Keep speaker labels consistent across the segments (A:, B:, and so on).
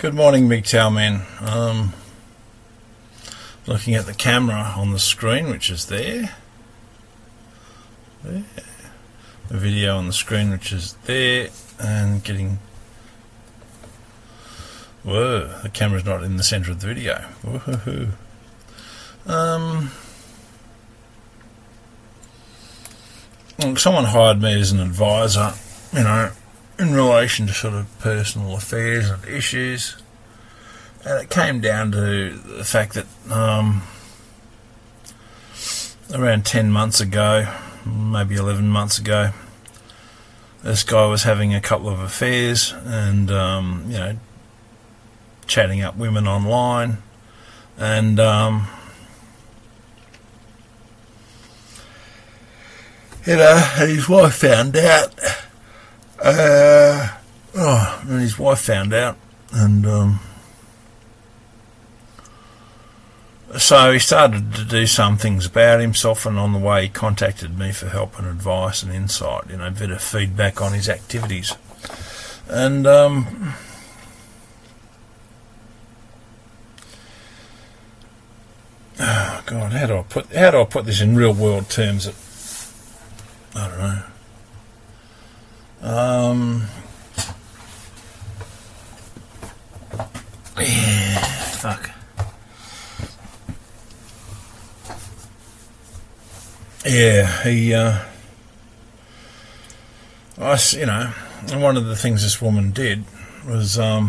A: Good morning, Big Towel Man. Looking at the camera on the screen, which is there. The video on the screen, which is there, and getting... Whoa, the camera's not in the centre of the video. Woohoo. Someone hired me as an advisor, in relation to sort of personal affairs and issues, and it came down to the fact that around 10 months ago, maybe 11 months ago, this guy was having a couple of affairs and chatting up women online, and his wife found out. And his wife found out, and so he started to do some things about himself, and on the way he contacted me for help and advice and insight, a bit of feedback on his activities. And oh God, how do I put this in real world terms? I don't know. Yeah, fuck. Yeah, and one of the things this woman did was, I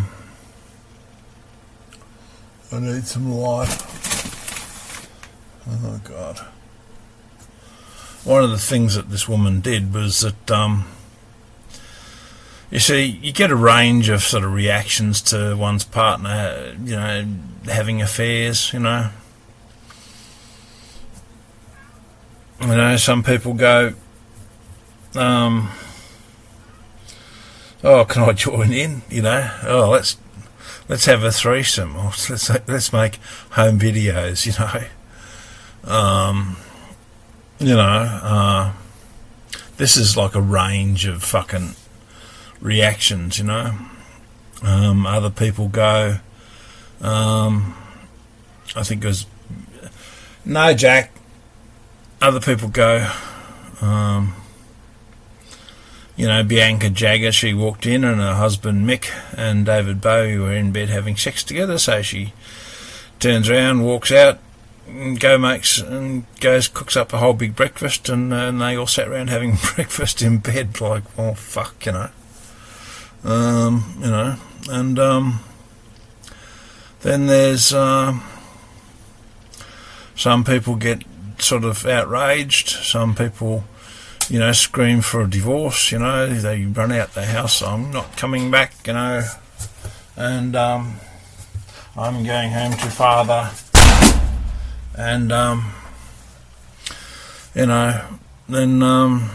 A: need some light. Oh, God. One of the things that this woman did was that, you see, you get a range of sort of reactions to one's partner, having affairs, some people go, oh, can I join in, oh, let's have a threesome, or let's make home videos, this is like a range of fucking reactions, other people go, I think it was, no, Jack. Other people go, Bianca Jagger, she walked in and her husband Mick and David Bowie were in bed having sex together, so she turns around, walks out, and cooks up a whole big breakfast, and they all sat around having breakfast in bed, like, well, fuck, and then there's some people get sort of outraged, some people scream for a divorce, they run out the house, I'm not coming back, and I'm going home to father, and then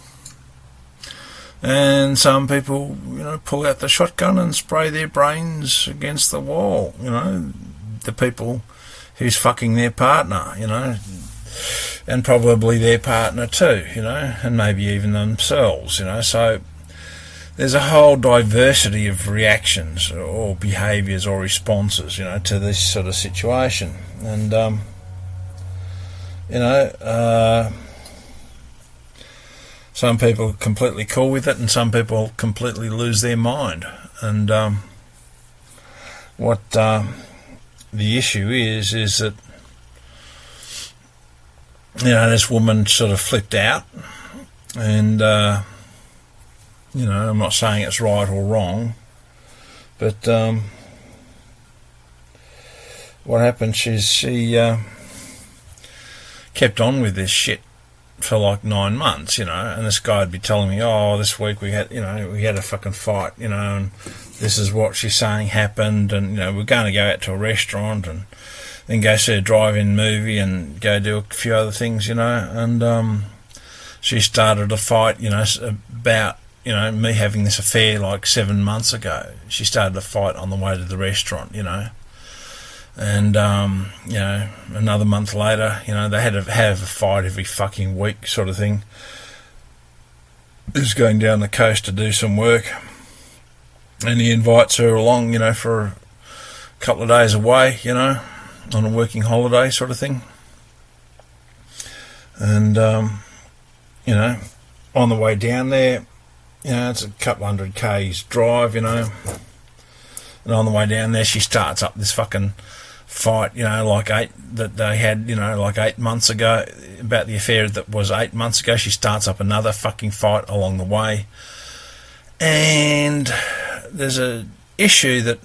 A: and some people pull out the shotgun and spray their brains against the wall, the people who's fucking their partner, and probably their partner too, and maybe even themselves, so there's a whole diversity of reactions or behaviours or responses, to this sort of situation, and some people are completely cool with it, and some people completely lose their mind, and what the issue is that this woman sort of flipped out, and I'm not saying it's right or wrong, but what happened, she kept on with this shit for like 9 months, and this guy would be telling me, oh, this week we had a fucking fight, and this is what she's saying happened, and we're going to go out to a restaurant and then go see a drive-in movie and go do a few other things, and she started a fight, about, me having this affair like 7 months ago. She started a fight on the way to the restaurant, and another month later, they had to have a fight every fucking week, sort of thing. He was going down the coast to do some work, and he invites her along, for a couple of days away, you know, on a working holiday sort of thing. And, you know, on the way down there, you know, it's a couple hundred k's drive, you know. And on the way down there, she starts up this fucking fight, you know, that they had, you know, like 8 months ago, about the affair that was 8 months ago. She starts up another fucking fight along the way. And there's a issue that,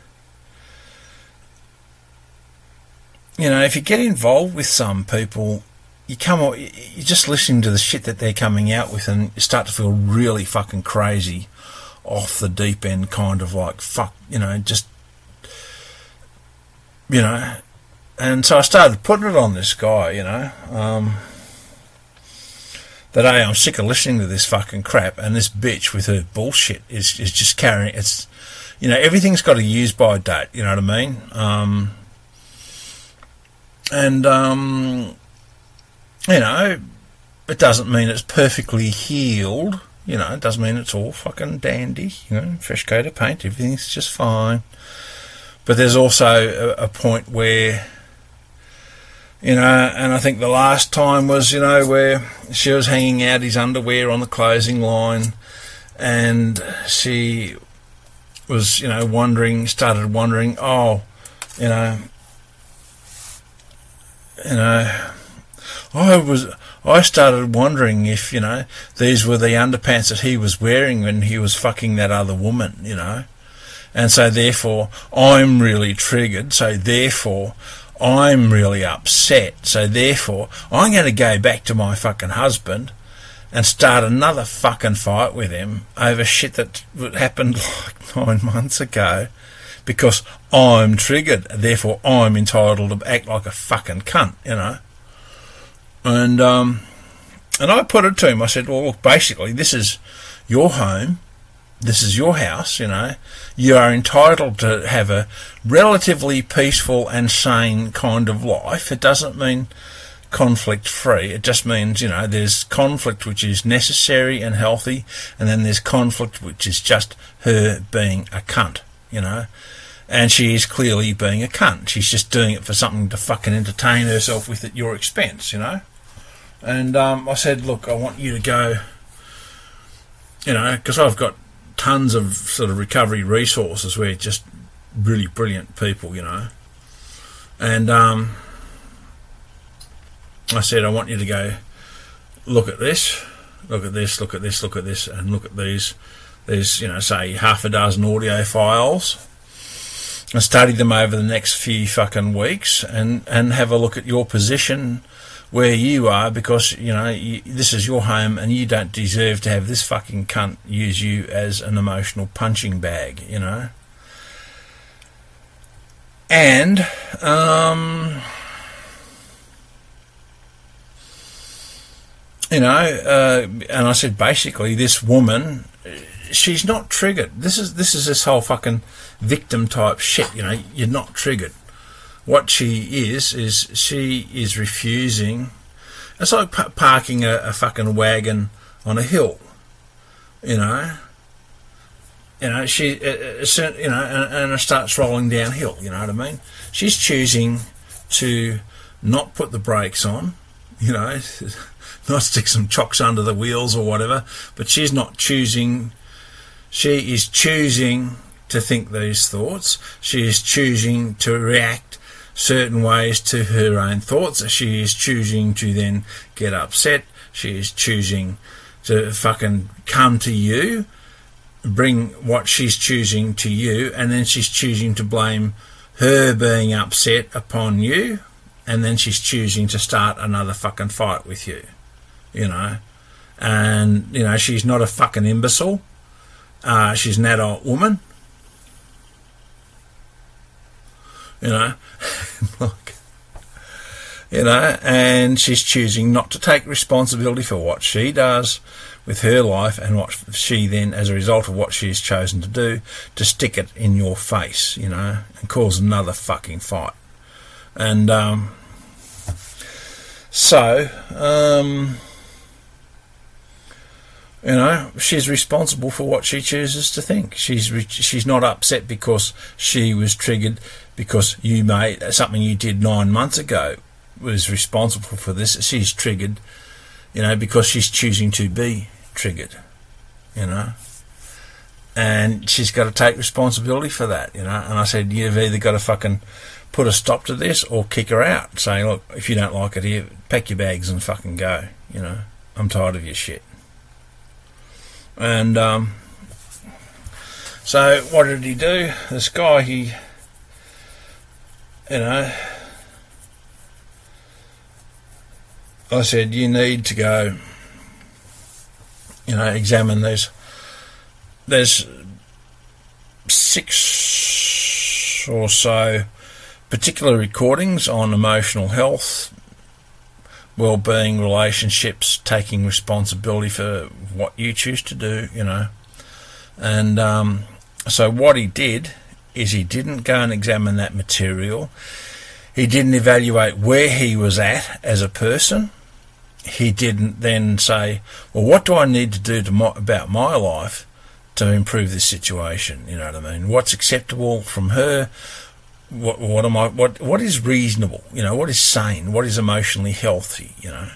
A: you know, if you get involved with some people, you're just listening to the shit that they're coming out with, and you start to feel really fucking crazy, off the deep end, kind of like, fuck, you know, just, you know. And so I started putting it on this guy, you know, that, hey, I'm sick of listening to this fucking crap, and this bitch with her bullshit is just carrying, it's, you know, everything's got a use by date, you know what I mean? You know, it doesn't mean it's perfectly healed, you know, it doesn't mean it's all fucking dandy, you know, fresh coat of paint, everything's just fine. But there's also a point where, you know, and I think the last time was, you know, where she was hanging out his underwear on the closing line, and she was, you know, started wondering, oh, you know, I started wondering if, you know, these were the underpants that he was wearing when he was fucking that other woman, you know. And so therefore I'm really triggered, so therefore I'm really upset, so therefore I'm going to go back to my fucking husband and start another fucking fight with him over shit that happened like 9 months ago, because I'm triggered, therefore I'm entitled to act like a fucking cunt, you know. And I put it to him, I said, well, look, basically, this is your home, this is your house, you know. You are entitled to have a relatively peaceful and sane kind of life. It doesn't mean conflict-free. It just means, you know, there's conflict which is necessary and healthy, and then there's conflict which is just her being a cunt, you know. And she is clearly being a cunt. She's just doing it for something to fucking entertain herself with at your expense, you know. And I said, look, I want you to go, you know, because I've got tons of sort of recovery resources where just really brilliant people, you know. And I said, I want you to go look at this, look at this, look at this, look at this, and look at these, you know, say half a dozen audio files, and study them over the next few fucking weeks, and have a look at your position where you are, because, you know, this is your home, and you don't deserve to have this fucking cunt use you as an emotional punching bag, you know. And you know, and I said, basically, this woman, she's not triggered. This is this whole fucking victim type shit, you know. You're not triggered. What she is she is refusing. It's like parking a fucking wagon on a hill, you know. You know, she, you know, and it starts rolling downhill, you know what I mean? She's choosing to not put the brakes on, you know, not stick some chocks under the wheels or whatever, but she's not choosing. She is choosing to think these thoughts. She is choosing to react certain ways to her own thoughts. She is choosing to then get upset. She is choosing to fucking come to you, bring what she's choosing to you, and then she's choosing to blame her being upset upon you, and then she's choosing to start another fucking fight with you, you know. And, you know, she's not a fucking imbecile. She's an adult woman, you know. Like, you know, and she's choosing not to take responsibility for what she does with her life, and what she then, as a result of what she's chosen to do, to stick it in your face, you know, and cause another fucking fight. And so You know, she's responsible for what she chooses to think. She's not upset because she was triggered because you made something you did 9 months ago was responsible for this. She's triggered, you know, because she's choosing to be triggered, you know. And she's got to take responsibility for that, you know. And I said, you've either got to fucking put a stop to this or kick her out, saying, look, if you don't like it here, pack your bags and fucking go, you know. I'm tired of your shit. And so what did he do? This guy, he, you know, I said, you need to go, you know, examine these. There's 6 or so particular recordings on emotional health, well-being, relationships, taking responsibility for what you choose to do, you know. And so what he did is he didn't go and examine that material. He didn't evaluate where he was at as a person. He didn't then say, well, what do I need to do about my life to improve this situation? You know what I mean? What's acceptable from her? What is reasonable? You know, what is sane? What is emotionally healthy? You know,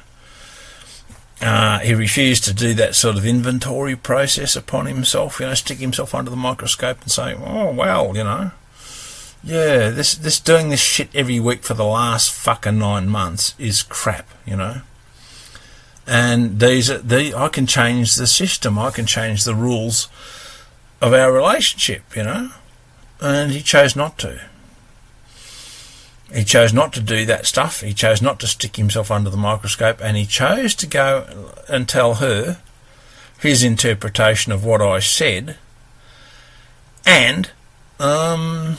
A: he refused to do that sort of inventory process upon himself. You know, stick himself under the microscope and say, "Oh well, you know, yeah, this doing this shit every week for the last fucking 9 months is crap." You know, and I can change the system. I can change the rules of our relationship. You know, and he chose not to. He chose not to do that stuff. He chose not to stick himself under the microscope, and he chose to go and tell her his interpretation of what I said. And then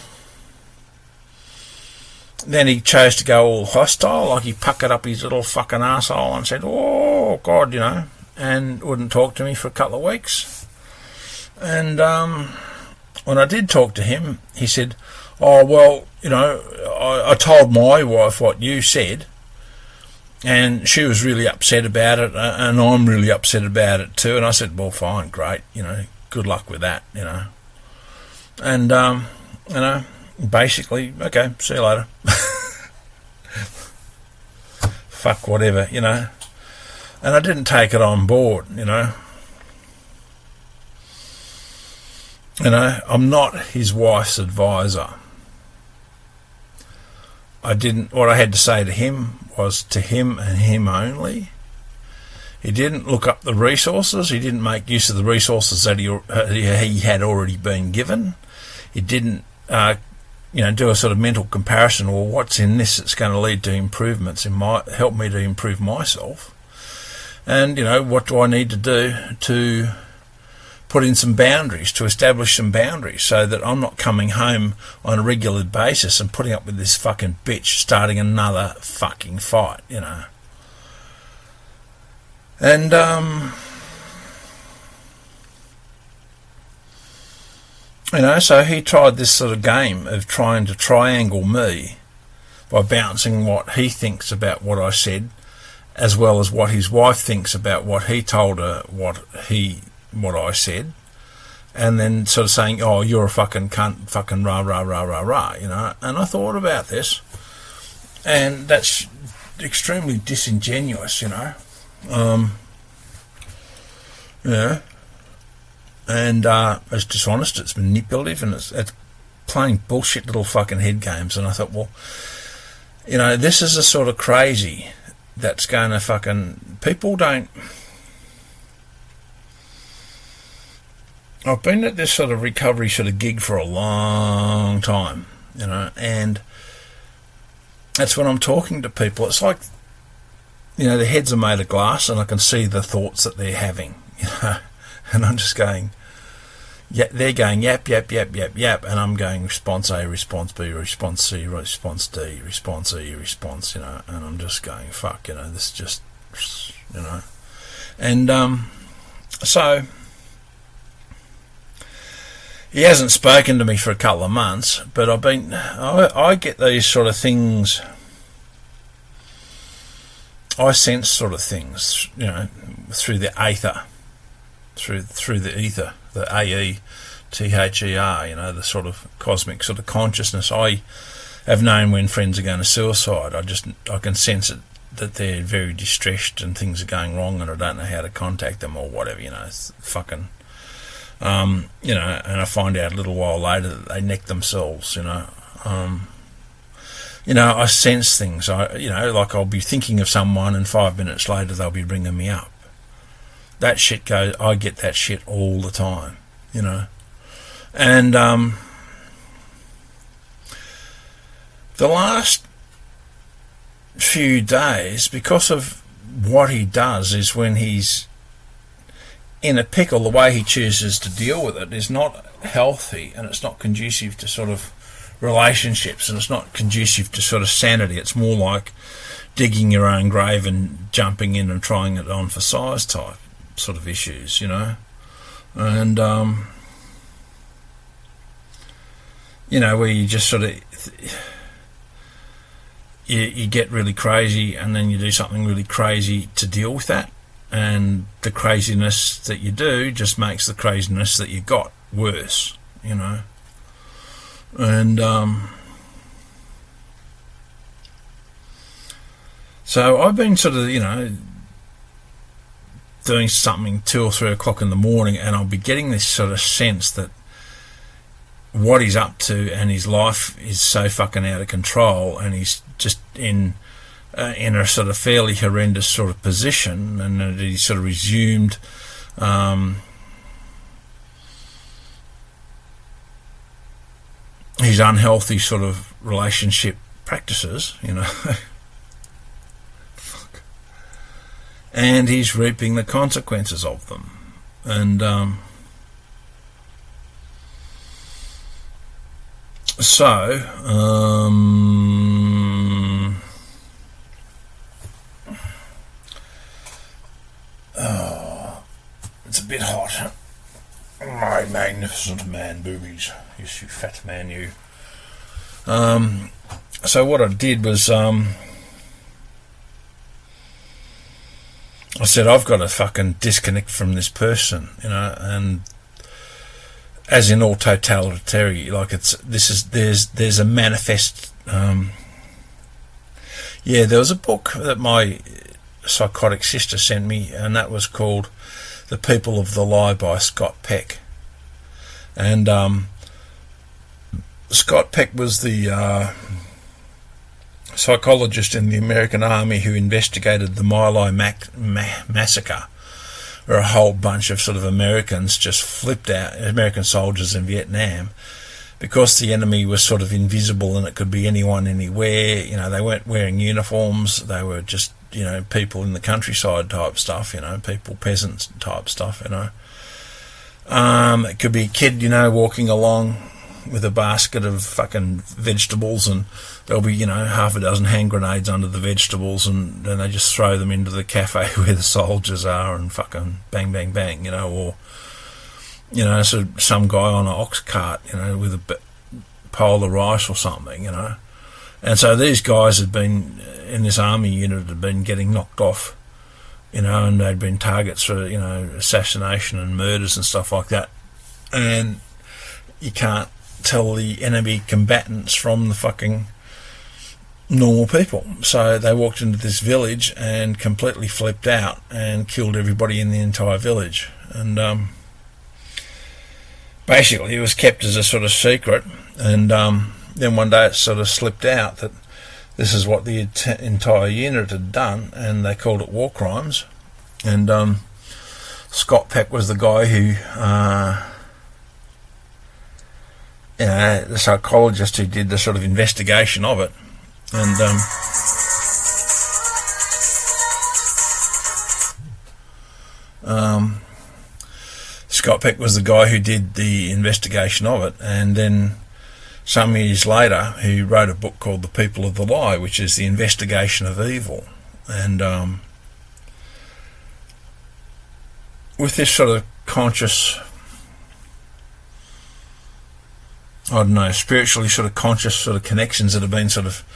A: he chose to go all hostile, like he puckered up his little fucking arsehole and said, "Oh God," you know, and wouldn't talk to me for a couple of weeks. And when I did talk to him, he said, "Oh well, you know, I told my wife what you said, and she was really upset about it, and I'm really upset about it too." And I said, "Well, fine, great, you know, good luck with that, you know." And you know, basically, okay, see you later. Fuck whatever, you know. And I didn't take it on board, you know. You know, I'm not his wife's advisor. What I had to say to him was to him and him only. He didn't look up the resources. He didn't make use of the resources that he had already been given. He didn't, you know, do a sort of mental comparison. Well, what's in this that's going to lead to improvements help me to improve myself? And, you know, what do I need to do to put in some boundaries, to establish some boundaries so that I'm not coming home on a regular basis and putting up with this fucking bitch starting another fucking fight, you know. And, you know, so he tried this sort of game of trying to triangle me by bouncing what he thinks about what I said, as well as what his wife thinks about what he told her, what I said, and then sort of saying, "Oh, you're a fucking cunt, fucking rah, rah, rah, rah, rah," you know. And I thought about this, and that's extremely disingenuous, you know. Yeah. And it's dishonest, it's manipulative, and it's playing bullshit little fucking head games. And I thought, well, you know, this is the sort of crazy that's going to fucking... People don't... I've been at this sort of recovery sort of gig for a long time, you know, and that's when I'm talking to people. It's like, you know, their heads are made of glass and I can see the thoughts that they're having, you know, and I'm just going, yeah, they're going yap, yap, yap, yap, yap, and I'm going response A, response B, response C, response D, response E, response, you know, and I'm just going, fuck, you know, this just, you know, and so... He hasn't spoken to me for a couple of months, but I get these sort of things, I sense sort of things, you know, through the aether, through the ether, the AETHER, you know, the sort of cosmic sort of consciousness. I have known when friends are going to suicide. I can sense it, that they're very distressed and things are going wrong, and I don't know how to contact them or whatever, you know. It's fucking, you know, and I find out a little while later that they neck themselves, you know. You know, I sense things. You know, like I'll be thinking of someone, and 5 minutes later they'll be bringing me up. That shit goes. I get that shit all the time, you know. And the last few days, because of what he does, is when he's in a pickle, the way he chooses to deal with it is not healthy, and it's not conducive to sort of relationships, and it's not conducive to sort of sanity. It's more like digging your own grave and jumping in and trying it on for size type sort of issues, you know. And you know, where you just sort of you get really crazy, and then you do something really crazy to deal with that, and the craziness that you do just makes the craziness that you got worse, you know. And so I've been sort of, you know, doing something 2 or 3 o'clock in the morning, and I'll be getting this sort of sense that what he's up to and his life is so fucking out of control, and he's just in a sort of fairly horrendous sort of position, and that he's sort of resumed his unhealthy sort of relationship practices, you know. Fuck. And he's reaping the consequences of them. And so it's a bit hot. My magnificent man boobies. You fat man, you. So what I did was, I said, I've got to fucking disconnect from this person, you know, and as in all totalitarian, like there's a manifest. Yeah, there was a book that my psychotic sister sent me, and that was called The People of the Lie by Scott Peck. And Scott Peck was the psychologist in the American Army who investigated the My Lai massacre, where a whole bunch of sort of Americans just flipped out, American soldiers in Vietnam, because the enemy was sort of invisible and it could be anyone, anywhere. You know, they weren't wearing uniforms, they were just, you know, people in the countryside type stuff, you know, peasants type stuff, you know. It could be a kid, you know, walking along with a basket of fucking vegetables, and there'll be, you know, half a dozen hand grenades under the vegetables, and then they just throw them into the cafe where the soldiers are, and fucking bang, bang, bang, you know. Or, you know, so some guy on an ox cart, you know, with a pole of rice or something, you know. And so these guys had been, in this army unit, had been getting knocked off, you know, and they'd been targets for, you know, assassination and murders and stuff like that. And you can't tell the enemy combatants from the fucking normal people. So they walked into this village and completely flipped out and killed everybody in the entire village. And basically it was kept as a sort of secret, and then one day it sort of slipped out that this is what the entire unit had done, and they called it war crimes. And Scott Peck was the guy who, you know, the psychologist who did the sort of investigation of it. And Scott Peck was the guy who did the investigation of it, and then some years later he wrote a book called The People of the Lie, which is the investigation of evil. And with this sort of conscious, I don't know, spiritually sort of conscious sort of connections that have been sort of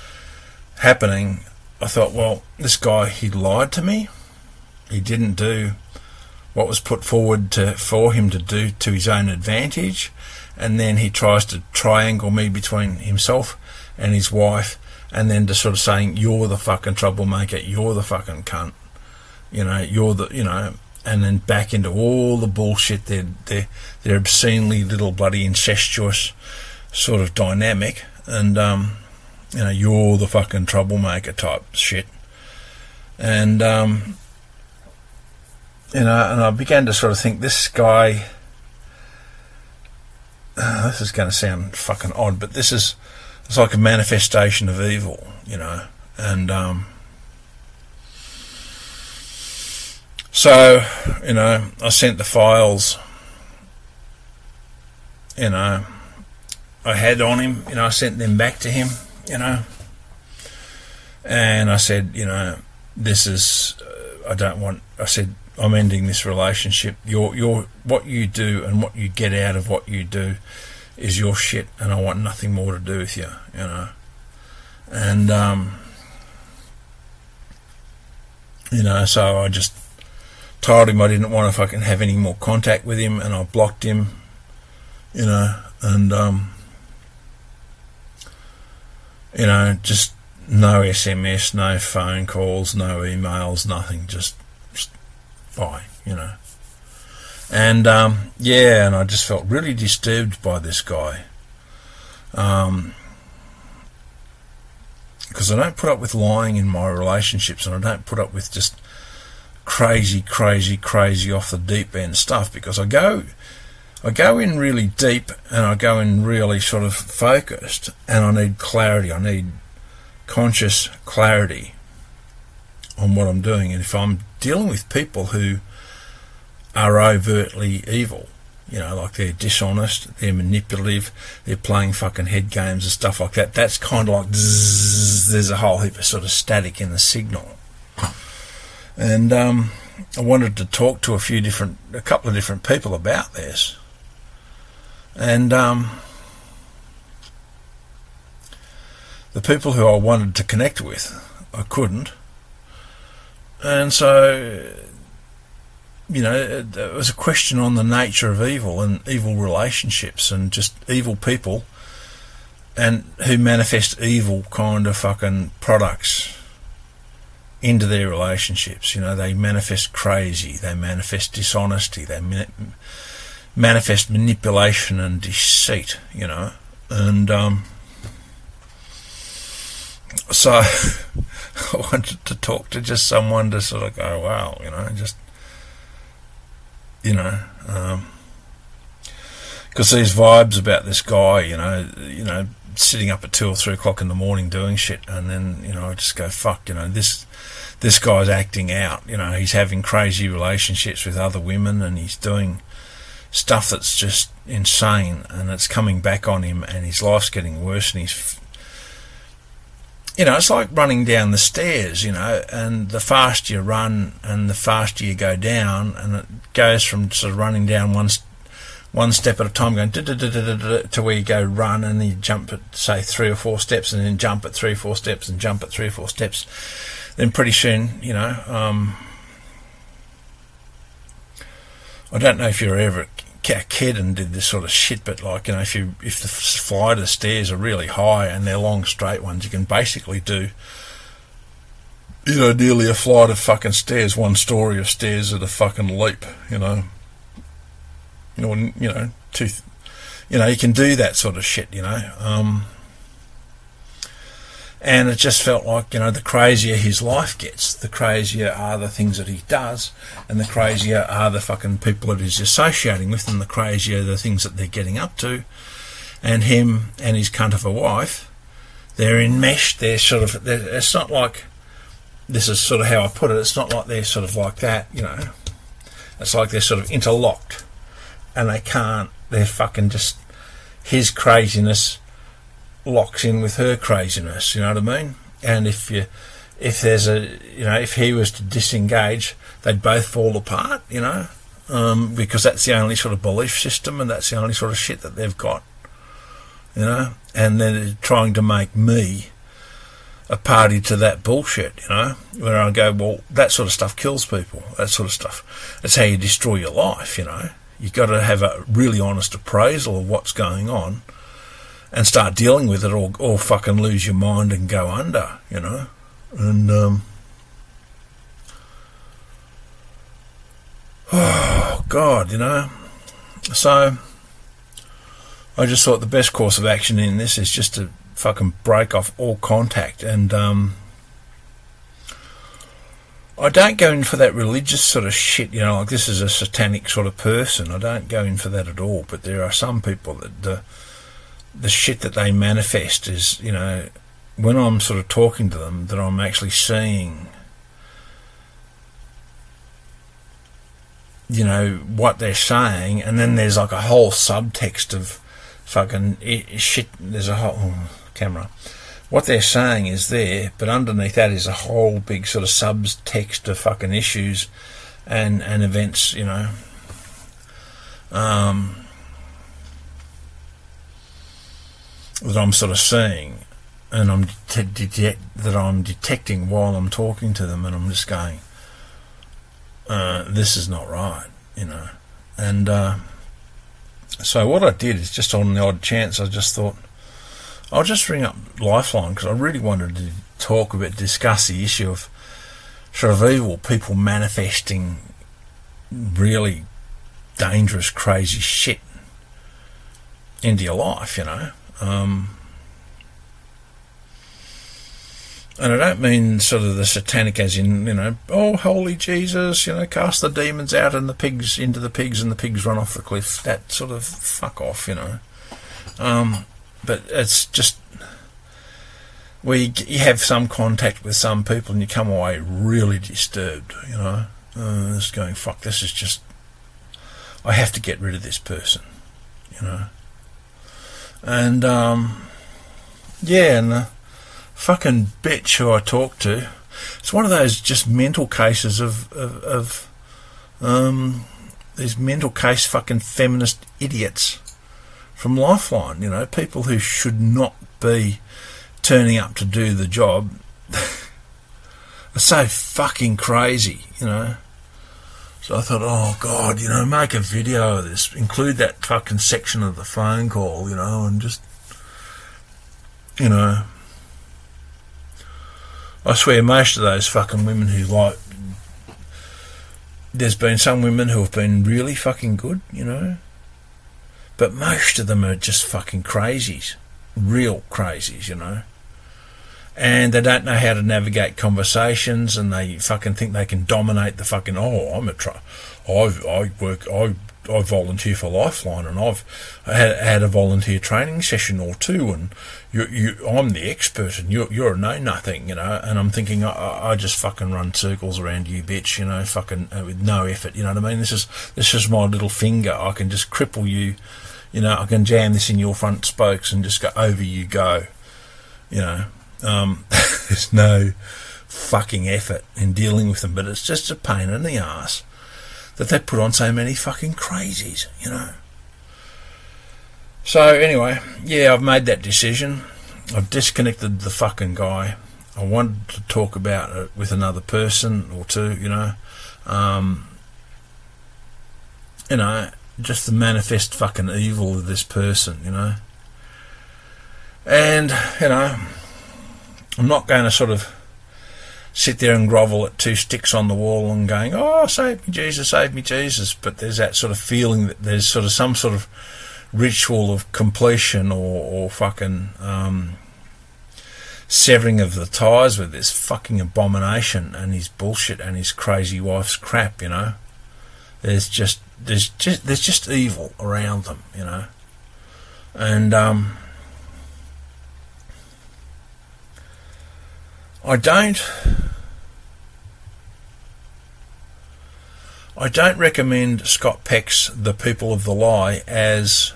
A: happening, I thought, well, this guy, he lied to me. He didn't do what was put forward for him to do to his own advantage, and then he tries to triangle me between himself and his wife, and then just sort of saying, you're the fucking troublemaker, you're the fucking cunt, you're the, and then back into all the bullshit, their obscenely little bloody incestuous sort of dynamic, and you're the fucking troublemaker type shit. And and I began to sort of think, this guy, this is going to sound fucking odd, but it's like a manifestation of evil, and so, I sent the files, I had on him, I sent them back to him, and I said, this is, I said, I'm ending this relationship. Your what you do and what you get out of what you do is your shit, and I want nothing more to do with you, And so I just told him I didn't want to fucking have any more contact with him, and I blocked him, and just no SMS, no phone calls, no emails, nothing, just bye, And and I just felt really disturbed by this guy, because I don't put up with lying in my relationships, and I don't put up with just crazy off the deep end stuff, because I go in really deep, and I go in really sort of focused, and I need clarity. I need conscious clarity on what I'm doing. And if I'm dealing with people who are overtly evil, like they're dishonest, they're manipulative, they're playing fucking head games and stuff like that, that's kind of like there's a whole heap of sort of static in the signal. And I wanted to talk to a couple of different people about this, and the people who I wanted to connect with, I couldn't. And so, it was a question on the nature of evil and evil relationships and just evil people, and who manifest evil kind of fucking products into their relationships. They manifest crazy, they manifest dishonesty, they manifest manipulation and deceit, and so I wanted to talk to just someone to sort of go, wow, because these vibes about this guy, sitting up at 2 or 3 o'clock in the morning doing shit, and then, I just go, fuck, this guy's acting out, he's having crazy relationships with other women, and he's doing stuff that's just insane, and it's coming back on him, and his life's getting worse, and he's, it's like running down the stairs, and the faster you run and the faster you go down, and it goes from sort of running down one step at a time, going to where you go run, and then you jump at, say, 3 or 4 steps, and then jump at 3 or 4 steps, and jump at 3 or 4 steps. Then pretty soon, I don't know if you're ever a kid and did this sort of shit, but like, if the flight of the stairs are really high and they're long straight ones, you can basically do, nearly a flight of fucking stairs, 1 story of stairs at a fucking leap, you can do that sort of shit, and it just felt like, the crazier his life gets, the crazier are the things that he does, and the crazier are the fucking people that he's associating with, and the crazier the things that they're getting up to. And him and his cunt of a wife, they're enmeshed, it's not like, this is sort of how I put it, it's not like they're sort of like that, it's like they're sort of interlocked, and they're fucking just, his craziness locks in with her craziness, you know what I mean? And if he was to disengage, they'd both fall apart, because that's the only sort of belief system, and that's the only sort of shit that they've got, and then they're trying to make me a party to that bullshit, you know, where I go, well, that sort of stuff kills people, that sort of stuff. That's how you destroy your life, you know. You've got to have a really honest appraisal of what's going on and start dealing with it, or fucking lose your mind and go under, you know. And, oh, God, you know. So, I just thought the best course of action in this is just to fucking break off all contact. And I don't go in for that religious sort of shit, you know, like this is a satanic sort of person. I don't go in for that at all. But there are some people that the shit that they manifest is, you know, when I'm sort of talking to them, that I'm actually seeing, you know, what they're saying, and then there's like a whole subtext of fucking shit. There's a whole camera. What they're saying is there, but underneath that is a whole big sort of subtext of fucking issues and events, you know. That I'm sort of seeing, and I'm detecting while I'm talking to them, and I'm just going, this is not right, you know. And so what I did is, just on the odd chance, I just thought I'll just ring up Lifeline, because I really wanted to discuss the issue of sort of evil people manifesting really dangerous, crazy shit into your life, you know. And I don't mean sort of the satanic as in, you know, oh, holy Jesus, you know, cast the demons out and the pigs into the pigs and the pigs run off the cliff. That sort of fuck off, you know. But it's just where you have some contact with some people and you come away really disturbed, you know. Just going, fuck, this is just, I have to get rid of this person, you know. And, yeah, and the fucking bitch who I talked to, it's one of those just mental cases of these mental case fucking feminist idiots from Lifeline, you know, people who should not be turning up to do the job are so fucking crazy, you know. So I thought, oh God, you know, make a video of this, include that fucking section of the phone call, you know, and just, you know, I swear most of those fucking women who like, there's been some women who have been really fucking good, you know, but most of them are just fucking crazies, real crazies, you know. And they don't know how to navigate conversations, and they fucking think they can dominate the fucking, oh, I volunteer for Lifeline, and I've had a volunteer training session or two, and I'm the expert, and you're a know-nothing, you know. And I'm thinking, I just fucking run circles around you, bitch, you know, fucking with no effort, you know what I mean? This is my little finger. I can just cripple you, you know. I can jam this in your front spokes and just go, over you go, you know. There's no fucking effort in dealing with them, but it's just a pain in the ass that they put on so many fucking crazies, you know. So anyway, yeah, I've made that decision. I've disconnected the fucking guy. I wanted to talk about it with another person or two, you know. You know, just the manifest fucking evil of this person, you know. And, you know, I'm not going to sort of sit there and grovel at two sticks on the wall and going, oh, save me Jesus, but there's that sort of feeling that there's sort of some sort of ritual of completion or fucking severing of the ties with this fucking abomination and his bullshit and his crazy wife's crap, you know. There's just evil around them, you know. And I don't recommend Scott Peck's The People of the Lie as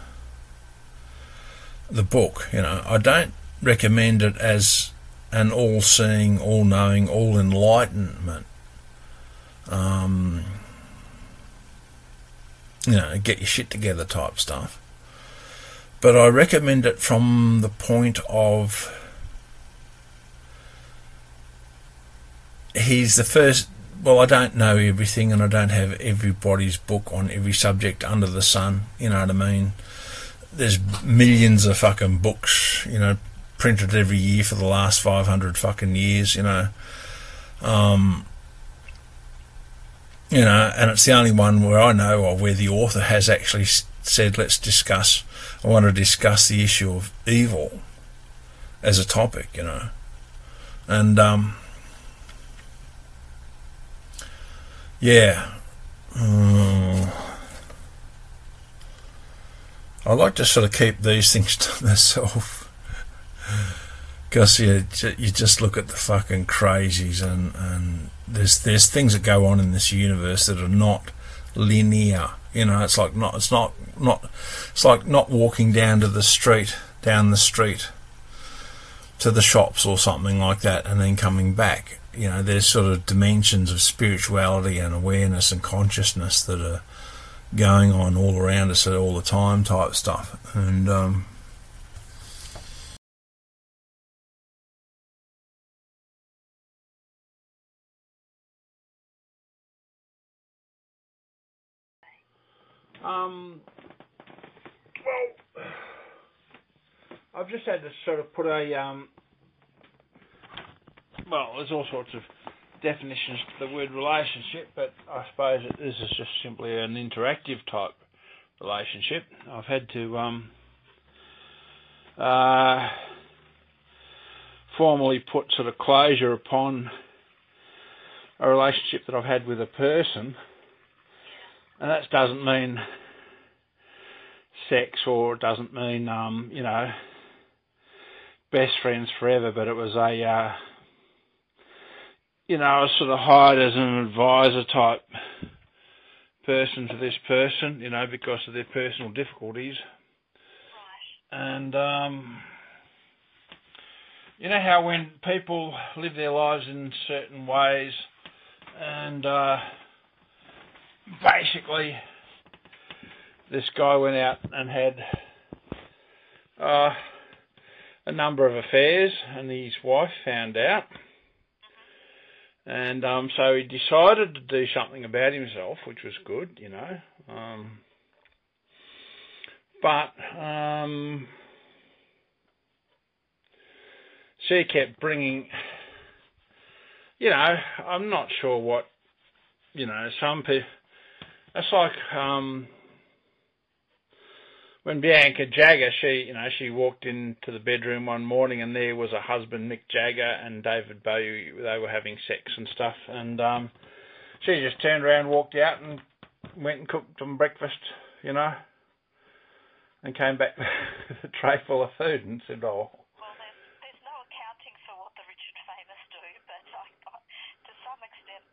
A: the book, you know. I don't recommend it as an all-seeing, all-knowing, all-enlightenment, you know, get your shit together type stuff. But I recommend it from the point of he's the first. Well, I don't know everything, and I don't have everybody's book on every subject under the sun. You know what I mean? There's millions of fucking books, you know, printed every year for the last 500 fucking years. You know, and it's the only one where I know of where the author has actually said, I want to discuss the issue of evil as a topic, you know. And, yeah. I like to sort of keep these things to myself. Because you just look at the fucking crazies, and there's things that go on in this universe that are not linear. You know, it's like not walking down the street to the shops or something like that, and then coming back. You know, there's sort of dimensions of spirituality and awareness and consciousness that are going on all around us at all the time, type stuff. And well, I've just had to sort of put a well, there's all sorts of definitions to the word relationship, but I suppose this is just simply an interactive type relationship. I've had to formally put sort of closure upon a relationship that I've had with a person, and that doesn't mean sex, or it doesn't mean best friends forever, but it was a I was sort of hired as an advisor type person for this person, because of their personal difficulties. Right. And you know how when people live their lives in certain ways, and basically this guy went out and had a number of affairs, and his wife found out. And so he decided to do something about himself, which was good, but she kept bringing, I'm not sure what, some people, it's like when Bianca Jagger, she walked into the bedroom one morning, and there was her husband, Mick Jagger, and David Bowie. They were having sex and stuff, and she just turned around, walked out, and went and cooked them breakfast, and came back with a tray full of food and said, "Oh."
B: Well, there's no accounting for what the rich and famous do, but to some extent,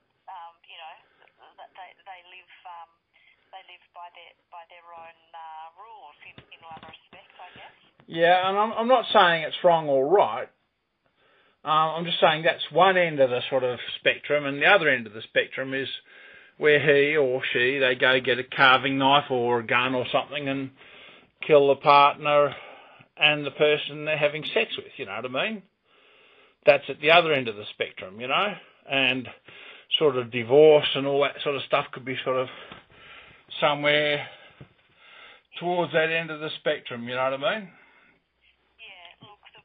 B: they live. They live by their own rules in one respect, I guess.
A: Yeah, and I'm not saying it's wrong or right. I'm just saying that's one end of the sort of spectrum, and the other end of the spectrum is where he or she, they go get a carving knife or a gun or something and kill the partner and the person they're having sex with, you know what I mean? That's at the other end of the spectrum, and sort of divorce and all that sort of stuff could be sort of somewhere towards that end of the spectrum, you know what I mean?
B: Yeah, look, to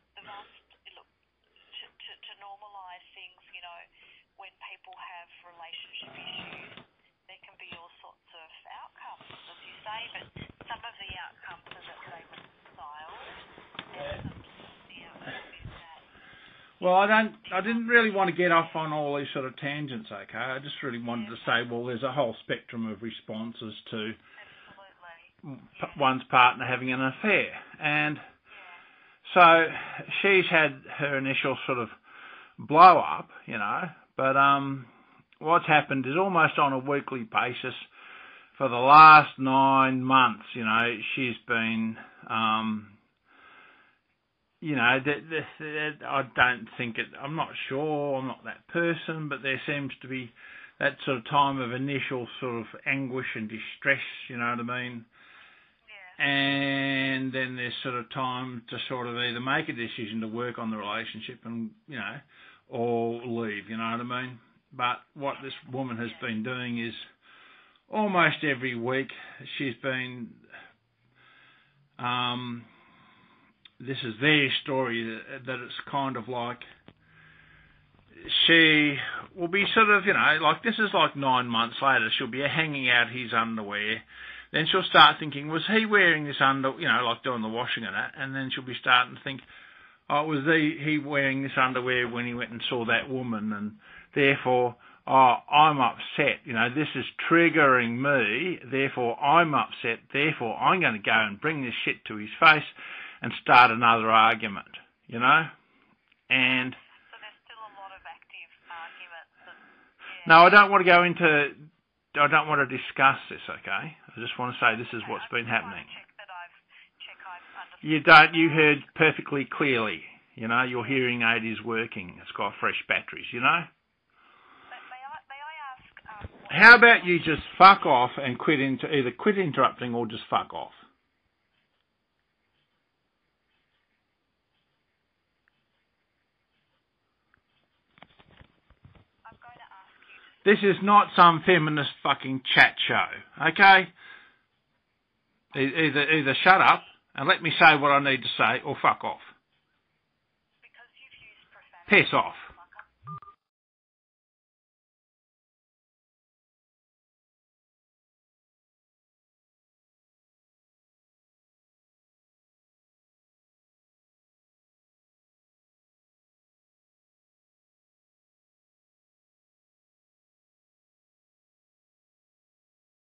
B: normalise things, when people have relationship issues, there can be all sorts of outcomes, as you say, but some of the outcomes are that they reconcile, and some of the outcomes is that.
A: Well, I didn't really want to get off on all these sort of tangents, okay? I just really wanted to say, well, there's a whole spectrum of responses to one's partner having an affair. And so she's had her initial sort of blow up, but what's happened is almost on a weekly basis for the last 9 months, she's been... I don't think it, I'm not sure, I'm not that person, but there seems to be that sort of time of initial sort of anguish and distress, you know what I mean? Yeah. And then there's sort of time to sort of either make a decision to work on the relationship and, or leave, you know what I mean? But what this woman has been doing is almost every week she's been, this is their story, that it's kind of like she will be sort of, you know, like this is like 9 months later, she'll be hanging out his underwear. Then she'll start thinking, was he wearing this you know, like doing the washing and that? And then she'll be starting to think, oh, was he wearing this underwear when he went and saw that woman? And therefore, oh, I'm upset. You know, this is triggering me. Therefore, I'm upset. Therefore, I'm going to go and bring this shit to his face and start another argument, you know? And
B: So there's still a lot of active arguments.
A: no, I don't want to go into, I don't want to discuss this, okay? I just want to say this is what's been happening. You don't, you heard perfectly clearly, you know, your hearing aid is working. It's got fresh batteries, you know?
B: May I ask...
A: How about you just fuck off and either quit interrupting or just fuck off?
B: I'm going to ask you...
A: This is not some feminist fucking chat show, okay? Either shut up and let me say what I need to say, or fuck off.
B: Because you've used profanity.
A: Piss off.